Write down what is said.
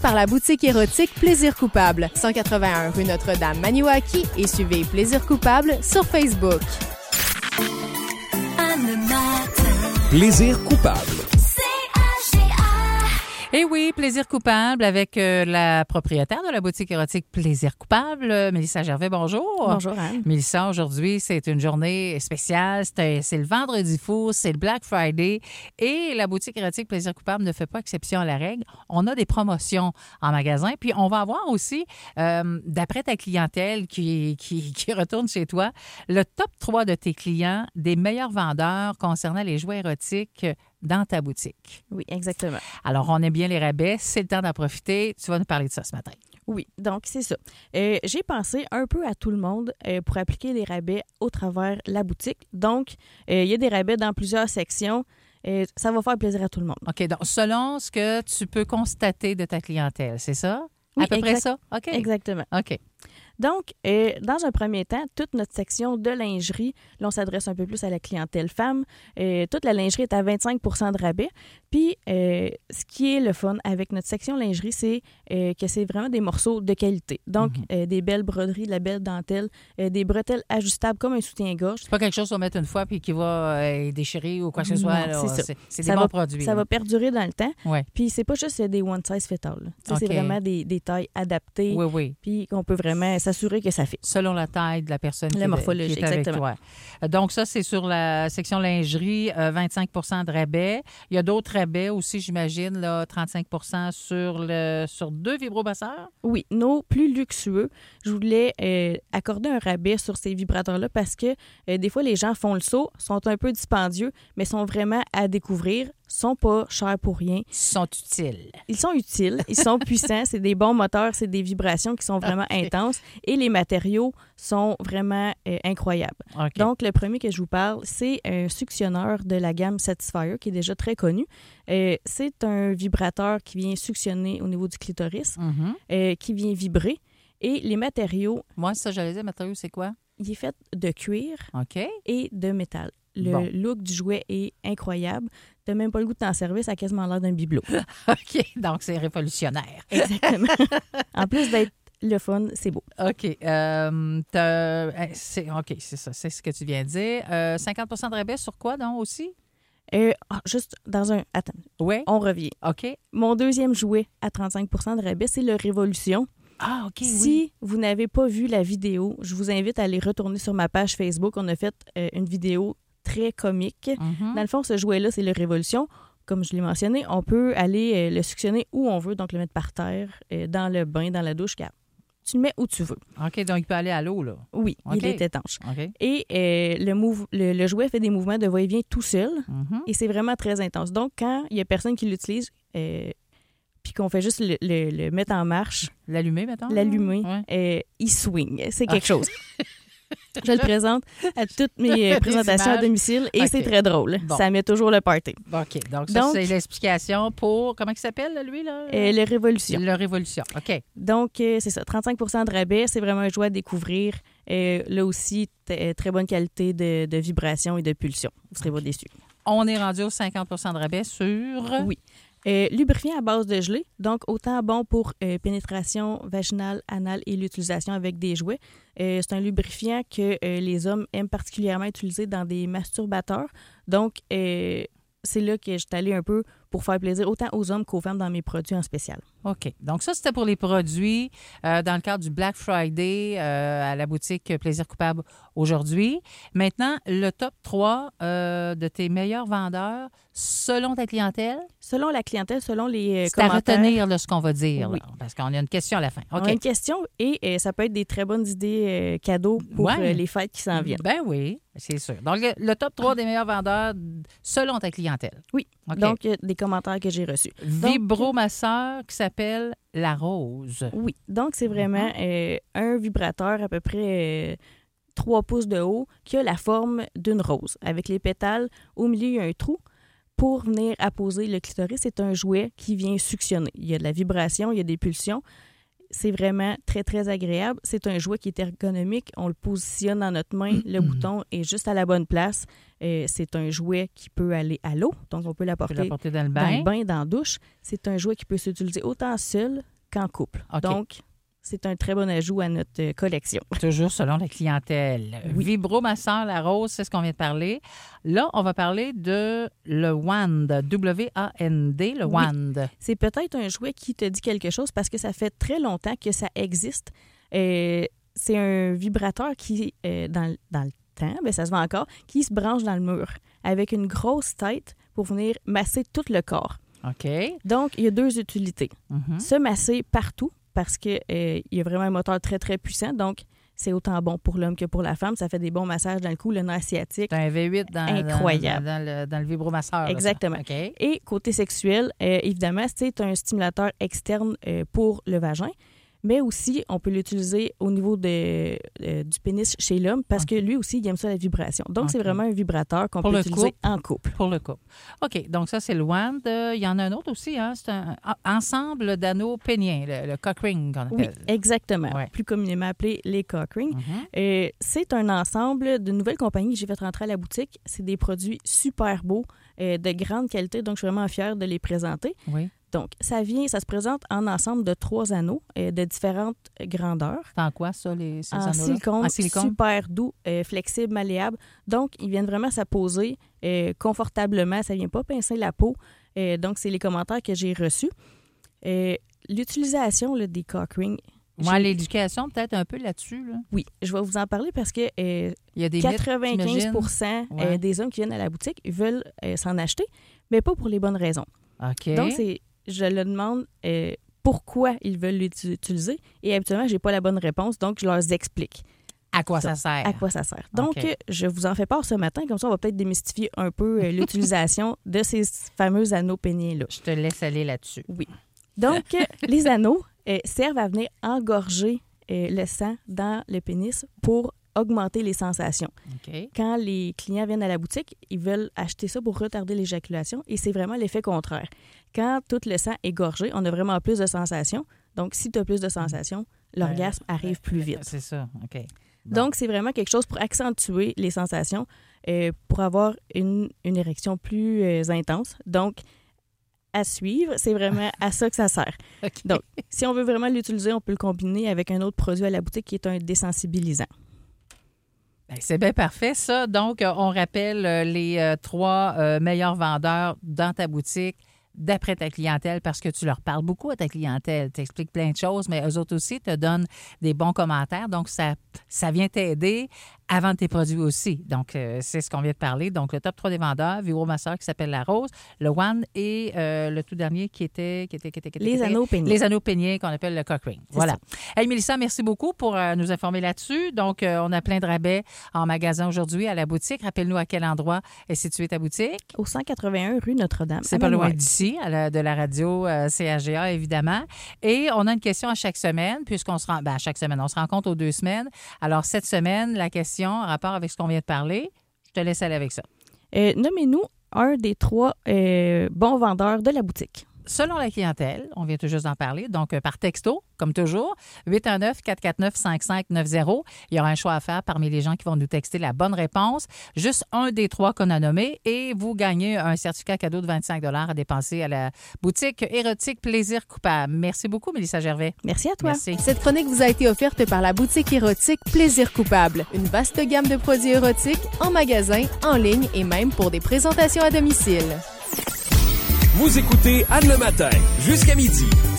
par la boutique érotique Plaisir Coupable, 181 rue Notre-Dame, Maniwaki, et suivez Plaisir Coupable sur Facebook. Plaisir Coupable. Eh oui, Plaisir Coupable avec la propriétaire de la boutique érotique Plaisir Coupable, Mélissa Gervais, bonjour. Bonjour Anne. Mélissa, aujourd'hui, c'est une journée spéciale. C'est le vendredi fou, c'est le Black Friday et la boutique érotique Plaisir Coupable ne fait pas exception à la règle. On a des promotions en magasin, puis on va avoir aussi, d'après ta clientèle qui retourne chez toi, le top 3 de tes clients des meilleurs vendeurs concernant les jouets érotiques dans ta boutique. Oui, exactement. Alors, on aime bien les rabais. C'est le temps d'en profiter. Tu vas nous parler de ça ce matin. Oui, donc c'est ça. J'ai pensé un peu à tout le monde pour appliquer les rabais au travers la boutique. Donc, il y a des rabais dans plusieurs sections. Ça va faire plaisir à tout le monde. OK, donc selon ce que tu peux constater de ta clientèle, c'est ça? Oui, à peu près ça? OK. Exactement. OK. Donc, dans un premier temps, toute notre section de lingerie, là, on s'adresse un peu plus à la clientèle femme. Toute la lingerie est à 25 % de rabais. Puis, ce qui est le fun avec notre section lingerie, c'est que c'est vraiment des morceaux de qualité. Donc, des belles broderies, de la belle dentelle, des bretelles ajustables comme un soutien-gorge. C'est pas quelque chose qu'on met une fois puis qui va déchirer ou quoi que ce soit. Non, c'est ça. C'est des bons produits. Ça va perdurer dans le temps. Ouais. Puis, c'est pas juste des one size fit all. OK. C'est vraiment des tailles adaptées. Oui, oui. Puis, qu'on peut vraiment s'assurer que ça fait. Selon la taille de la personne La morphologie, qui est avec exactement. toi. Donc, ça, c'est sur la section lingerie, 25 % de rabais. Il y a d'autres rabais aussi, j'imagine, là, 35 % sur 2 vibromasseurs. Oui, nos plus luxueux. Je voulais accorder un rabais sur ces vibrateurs-là parce que des fois, les gens font le saut, sont un peu dispendieux, mais sont vraiment à découvrir, sont pas chers pour rien. Ils sont utiles. Ils sont utiles, ils sont puissants, c'est des bons moteurs, c'est des vibrations qui sont vraiment intenses et les matériaux sont vraiment incroyables. OK. Donc, le premier que je vous parle, c'est un suctionneur de la gamme Satisfyer qui est déjà très connu. C'est un vibrateur qui vient suctionner au niveau du clitoris, qui vient vibrer. Et les matériaux... Moi, ça, j'allais dire, matériaux, c'est quoi? Il est fait de cuir OK. et de métal. Le look du jouet est incroyable. Tu n'as même pas le goût de t'en servir, ça a quasiment l'air d'un bibelot. OK, donc c'est révolutionnaire. Exactement. En plus d'être le fun, c'est beau. OK. OK, c'est ça, c'est ce que tu viens de dire. 50 % de rabais sur quoi, donc, aussi? Juste dans un... Attends, Oui. on revient. OK. Mon deuxième jouet à 35 % de rabais, c'est le Révolution. Ah, OK, Si vous n'avez pas vu la vidéo, je vous invite à aller retourner sur ma page Facebook. On a fait une vidéo très comique. Dans le fond, ce jouet-là, c'est le Révolution. Comme je l'ai mentionné, on peut aller le suctionner où on veut, donc le mettre par terre, dans le bain, dans la douche. Tu le mets où tu veux. OK, donc il peut aller à l'eau, là. Oui, OK. il est étanche. OK. Et le jouet fait des mouvements de va-et-vient tout seul. Et c'est vraiment très intense. Donc, quand il n'y a personne qui l'utilise, puis qu'on fait juste le mettre en marche, L'allumer, mettons? l'allumer, Ouais. il swing. C'est quelque chose. Je le présente à toutes mes présentations à images. domicile et OK. c'est très drôle. Bon. Ça met toujours le party. OK, donc ça, c'est l'explication pour... Comment il s'appelle, lui, là? Le Révolution. Le Révolution, OK. Donc, c'est ça, 35 % de rabais. C'est vraiment un jouet à découvrir. Là aussi, très bonne qualité de vibration et de pulsion. Vous ne serez pas déçus. On est rendu aux 50 % de rabais sur... Oui. Lubrifiant à base de gelée, donc autant bon pour pénétration vaginale, anale et l'utilisation avec des jouets. C'est un lubrifiant que les hommes aiment particulièrement utiliser dans des masturbateurs. Donc, c'est là que je suis allée un peu pour faire plaisir autant aux hommes qu'aux femmes dans mes produits en spécial. OK. Donc, ça, c'était pour les produits dans le cadre du Black Friday à la boutique Plaisir Coupable aujourd'hui. Maintenant, le top 3 de tes meilleurs vendeurs selon ta clientèle? Selon la clientèle, selon les C'est à commentaires. retenir là, ce qu'on va dire, Oui. là, parce qu'on a une question à la fin. On OK. a une question et ça peut être des très bonnes idées cadeaux pour Ouais. les fêtes qui s'en viennent. Ben oui, c'est sûr. Donc, le top 3 des meilleurs vendeurs selon ta clientèle. Oui. OK. Donc, des commentaires que j'ai reçus. Vibromasseur qui s'appelle La Rose. Oui. Donc, c'est vraiment un vibrateur à peu près 3 pouces de haut qui a la forme d'une rose. Avec les pétales, au milieu, il y a un trou. Pour venir apposer le clitoris, c'est un jouet qui vient suctionner. Il y a de la vibration, il y a des pulsions. C'est vraiment très, très agréable. C'est un jouet qui est ergonomique. On le positionne dans notre main. Le bouton est juste à la bonne place. C'est un jouet qui peut aller à l'eau. Donc, on peut l'apporter dans le dans bain. le bain, dans la douche. C'est un jouet qui peut s'utiliser autant seul qu'en couple. OK. Donc, c'est un très bon ajout à notre collection. Toujours selon la clientèle. Oui. Vibromasseur La Rose, c'est ce qu'on vient de parler. Là, on va parler de le Wand, W-A-N-D, le Oui. Wand. C'est peut-être un jouet qui te dit quelque chose parce que ça fait très longtemps que ça existe. C'est un vibrateur qui, dans le temps, bien, ça se vend encore, qui se branche dans le mur avec une grosse tête pour venir masser tout le corps. OK. Donc, il y a 2 utilités. Mhm. Se masser partout parce qu'il y a vraiment un moteur très, très puissant. Donc, c'est autant bon pour l'homme que pour la femme. Ça fait des bons massages dans le cou, le nerf sciatique. C'est un V8 Incroyable. dans le vibromasseur. là, ça. Exactement. OK. Et côté sexuel, évidemment, c'est un stimulateur externe pour le vagin. Mais aussi, on peut l'utiliser au niveau du pénis chez l'homme parce que lui aussi, il aime ça, la vibration. Donc, c'est OK. vraiment un vibrateur qu'on Pour peut le utiliser couple. en couple. Pour le couple. OK, donc ça, c'est le Wand. Il y en a un autre aussi, hein? C'est un ensemble d'anneaux péniens, le cock ring qu'on Oui, appelle. exactement. Ouais. Plus communément appelé les cock rings. Mhm. C'est un ensemble de nouvelles compagnies que j'ai fait rentrer à la boutique. C'est des produits super beaux, de grande qualité, donc je suis vraiment fière de les présenter. Oui. Donc, ça se présente en ensemble de 3 anneaux de différentes grandeurs. C'est en quoi, ça, ces En anneaux-là? silicone, En silicone. super doux, flexible, malléable. Donc, ils viennent vraiment s'apposer confortablement. Ça ne vient pas pincer la peau. Donc, c'est les commentaires que j'ai reçus. L'utilisation là, des cock rings. Moi, l'éducation, peut-être un peu là-dessus. Là. Oui, je vais vous en parler parce que Il y a des 95% Ouais. des hommes qui viennent à la boutique veulent s'en acheter, mais pas pour les bonnes raisons. OK. Donc, je leur demande pourquoi ils veulent l'utiliser et habituellement, je n'ai pas la bonne réponse, donc je leur explique à quoi ça sert? à quoi ça sert. Donc, OK. je vous en fais part ce matin, comme ça, on va peut-être démystifier un peu l'utilisation de ces fameux anneaux péniens-là. Je te laisse aller là-dessus. Oui. Donc, les anneaux servent à venir engorger le sang dans le pénis pour augmenter les sensations. OK. Quand les clients viennent à la boutique, ils veulent acheter ça pour retarder l'éjaculation et c'est vraiment l'effet contraire. Quand tout le sang est gorgé, on a vraiment plus de sensations. Donc, si tu as plus de sensations, l'orgasme arrive plus vite. C'est ça, OK. Bon. Donc, c'est vraiment quelque chose pour accentuer les sensations, pour avoir une érection plus intense. Donc, à suivre, c'est vraiment à ça que ça sert. OK. Donc, si on veut vraiment l'utiliser, on peut le combiner avec un autre produit à la boutique qui est un désensibilisant. Ben, c'est bien parfait, ça. Donc, on rappelle les 3 meilleurs vendeurs dans ta boutique d'après ta clientèle parce que tu leur parles beaucoup à ta clientèle. Tu expliques plein de choses, mais eux autres aussi te donnent des bons commentaires. Donc, ça vient t'aider à vendre tes produits aussi. Donc, c'est ce qu'on vient de parler. Donc, le top 3 des vendeurs, vibromasseur qui s'appelle La Rose, le Wand et le tout dernier qui était Les anneaux péniens. Les anneaux péniens qu'on appelle le cock ring. Voilà. Hey, Mélissa, merci beaucoup pour nous informer là-dessus. Donc, on a plein de rabais en magasin aujourd'hui à la boutique. Rappelle-nous à quel endroit est située ta boutique. Au 181 rue Notre-Dame. C'est pas loin d'ici, de la radio CHGA, évidemment. Et on a une question à chaque semaine, puisqu'on se rend... à chaque semaine, on se rencontre aux 2 semaines. Alors, cette semaine, la question en rapport avec ce qu'on vient de parler, je te laisse aller avec ça. Nommez-nous un des 3 bons vendeurs de la boutique. Selon la clientèle, on vient tout juste d'en parler, donc par texto, comme toujours, 819-449-5590. Il y aura un choix à faire parmi les gens qui vont nous texter la bonne réponse. Juste un des 3 qu'on a nommés et vous gagnez un certificat cadeau de 25 $ à dépenser à la boutique érotique Plaisir Coupable. Merci beaucoup, Mélissa Gervais. Merci à toi. Merci. Cette chronique vous a été offerte par la boutique érotique Plaisir Coupable. Une vaste gamme de produits érotiques en magasin, en ligne et même pour des présentations à domicile. Vous écoutez Anne le matin, jusqu'à midi.